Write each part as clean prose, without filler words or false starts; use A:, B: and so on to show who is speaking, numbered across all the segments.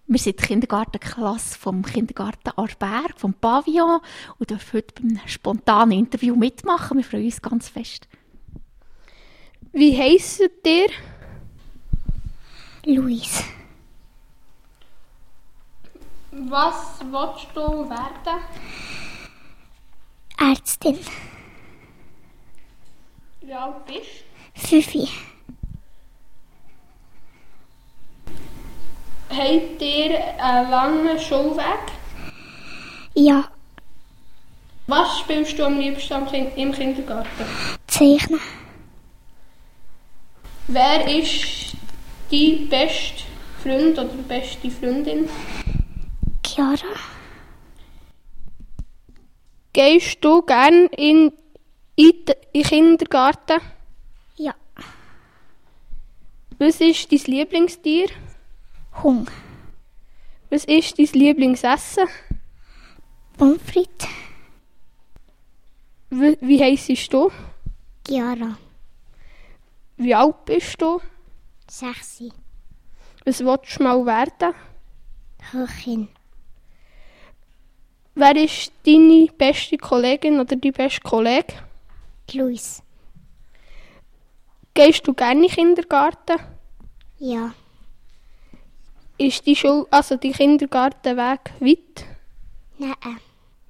A: Wir sind die Kindergartenklasse vom Kindergarten Arberg, vom Pavillon, und dürfen heute beim spontanen Interview mitmachen. Wir freuen uns ganz fest.
B: Wie heisst ihr?
C: Luis.
B: Was willst du werden?
C: Ärztin.
B: Wie alt bist du?
C: 5.
B: Habt ihr einen langen Schulweg?
C: Ja,
B: Was spielst du am liebsten im Kindergarten?
C: zeichnen.
B: Wer ist dein bester Freund oder beste Freundin?
C: Chiara.
B: Gehst du gerne in den Kindergarten?
C: Ja.
B: Was ist dein Lieblingstier?
C: Hund.
B: Was ist dein Lieblingsessen?
C: Pommes frites.
B: Wie heisst du?
C: Chiara.
B: Wie alt bist du?
C: 6.
B: Was willst du mal werden?
C: Köchin.
B: Wer ist deine beste Kollegin oder dein bester Kollege?
C: Luis.
B: Gehst du gerne in den Kindergarten?
C: Ja.
B: Ist die Kindergartenweg weit?
C: Nein.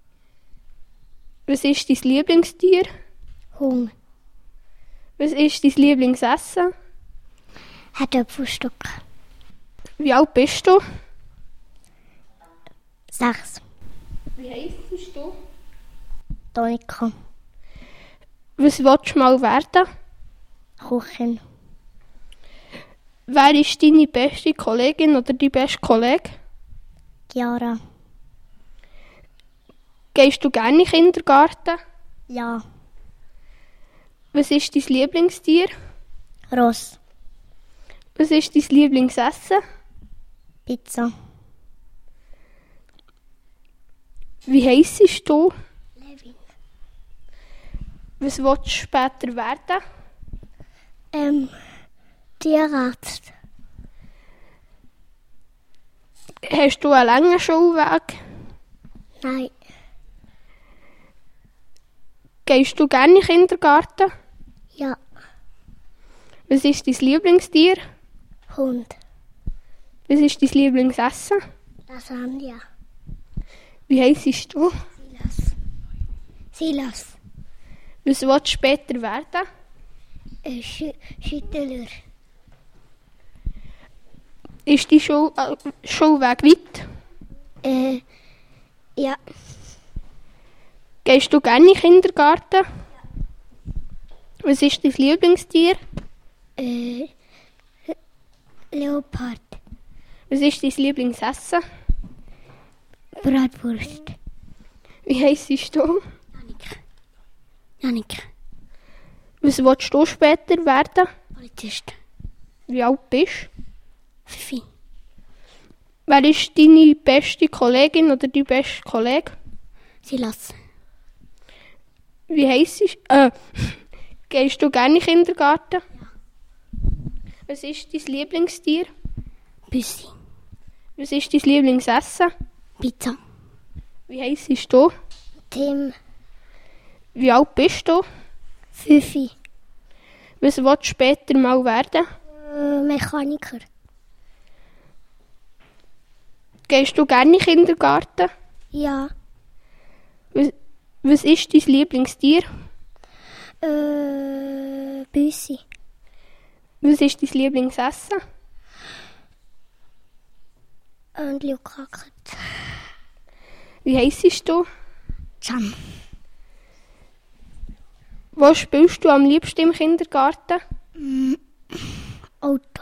B: Was ist dein Lieblingstier?
C: Hund.
B: Was ist dein Lieblingsessen?
C: Hat Apfelstock.
B: Wie alt bist du?
C: 6.
B: Wie heisst du?
C: Tonika.
B: Was willst du mal werden?
C: Köchin.
B: Wer ist deine beste Kollegin oder dein bester Kollege?
C: Chiara.
B: Gehst du gerne in den Kindergarten?
C: Ja.
B: Was ist dein Lieblingstier?
C: Ross.
B: Was ist dein Lieblingsessen?
C: Pizza.
B: Wie heisst du?
C: Levin.
B: Was willst du später werden?
C: Tierarzt.
B: Hast du einen langen Schulweg?
C: Nein.
B: Gehst du gerne in den Kindergarten?
C: Ja.
B: Was ist dein Lieblingstier?
C: Hund.
B: Was ist dein Lieblingsessen?
C: Lasagne.
B: Wie heisst du?
C: Silas.
B: Was willst du später werden?
C: Schüttler.
B: Ist dein Schulweg weit?
C: Ja.
B: Gehst du gerne in den Kindergarten? Was ist dein Lieblingstier?
C: Leopard.
B: Was ist dein Lieblingsessen?
C: Bratwurst.
B: Wie heisst du?
C: Janik.
B: Was willst du später werden?
C: Polizist.
B: Wie alt bist du?
C: 5.
B: Wer ist deine beste Kollegin oder dein bester Kollege?
C: Silas.
B: Wie heisst du? Gehst du gerne in den Kindergarten?
C: Ja.
B: Was ist dein Lieblingstier?
C: Büssi.
B: Was ist dein Lieblingsessen?
C: Pizza.
B: Wie heisst du?
C: Tim.
B: Wie alt bist du?
C: 5.
B: Was willst du später mal werden?
C: Mechaniker.
B: Gehst du gerne in den Kindergarten?
C: Ja.
B: Was ist dein Lieblingstier?
C: Büssi.
B: Was ist dein Lieblingsessen?
C: Und Lukaket.
B: Wie heisst du?
C: Can.
B: Wo spielst du am liebsten im Kindergarten?
C: Auto.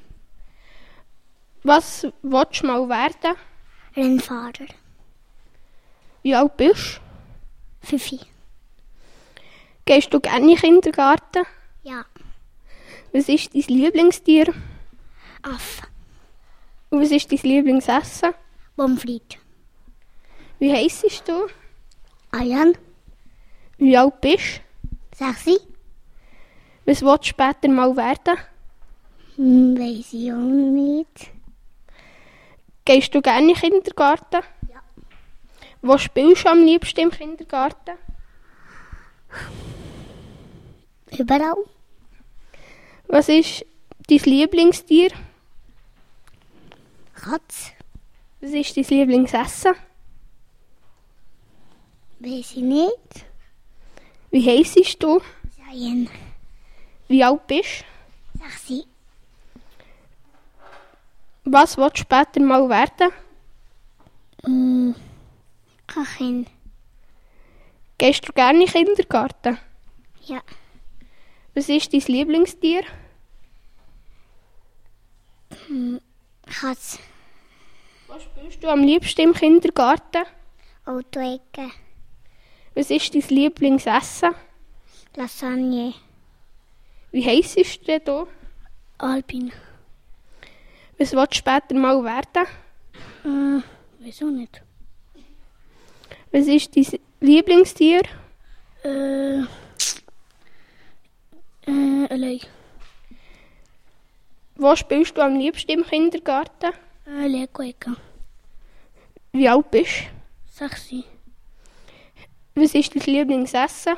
B: Was willst du mal werden?
C: Rennfahrer.
B: Wie alt bist du?
C: 5.
B: Gehst du gerne in den Kindergarten?
C: Ja.
B: Was ist dein Lieblingstier?
C: Affe.
B: Und was ist dein Lieblingsessen?
C: Pommes frites.
B: Wie heisst du?
C: Ayan.
B: Wie alt bist du?
C: 6.
B: Was willst du später mal werden?
C: Weiss ich auch nicht.
B: Gehst du gerne in den Kindergarten?
C: Ja.
B: Wo spielst du am liebsten im Kindergarten?
C: Überall.
B: Was ist dein Lieblingstier?
C: Katz.
B: Was ist dein Lieblingsessen?
C: Weiß ich nicht.
B: Wie heissest du?
C: Seien.
B: Wie alt bist du?
C: 6.
B: Was willst du später mal werden?
C: Köchin.
B: Gehst du gerne in den Kindergarten?
C: Ja.
B: Was ist dein Lieblingstier?
C: Katz.
B: Was spielst du am liebsten im Kindergarten?
C: Autoecke.
B: Was ist dein Lieblingsessen?
C: Lasagne.
B: Wie heissest du denn hier?
C: Albin.
B: Was willst du später mal werden?
C: Wieso nicht?
B: Was ist dein Lieblingstier?
C: Allein.
B: Wo spielst du am liebsten im Kindergarten?
C: Lego-Ecke.
B: Wie alt bist du?
C: 6.
B: Was ist dein Lieblingsessen?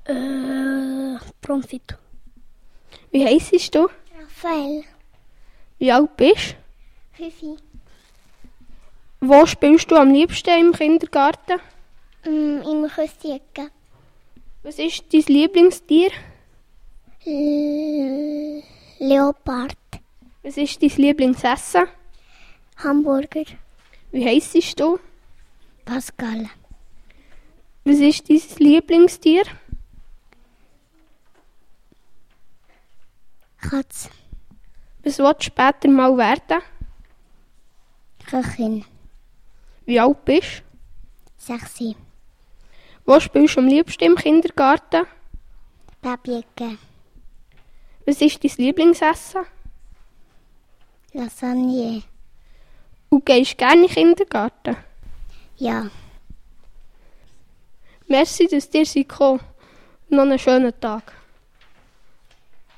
C: Promfit.
B: Wie heissest du?
C: Raphael.
B: Wie alt bist du?
C: 5.
B: Wo spielst du am liebsten im Kindergarten?
C: Im Küssi-Ecke.
B: Was ist dein Lieblingstier?
C: Leopard.
B: Was ist dein Lieblingsessen?
C: Hamburger.
B: Wie heissest du?
C: Pascal.
B: Was ist dein Lieblingstier?
C: Katz.
B: Was willst du später mal werden?
C: Köchin.
B: Wie alt bist du?
C: 6.
B: Wo spielst du am liebsten im Kindergarten?
C: Babyecke.
B: Was ist dein Lieblingsessen?
C: Lasagne.
B: Und gehst gerne in den Kindergarten?
C: Ja.
B: Merci, dass ihr gekommen seid. Noch einen schönen Tag.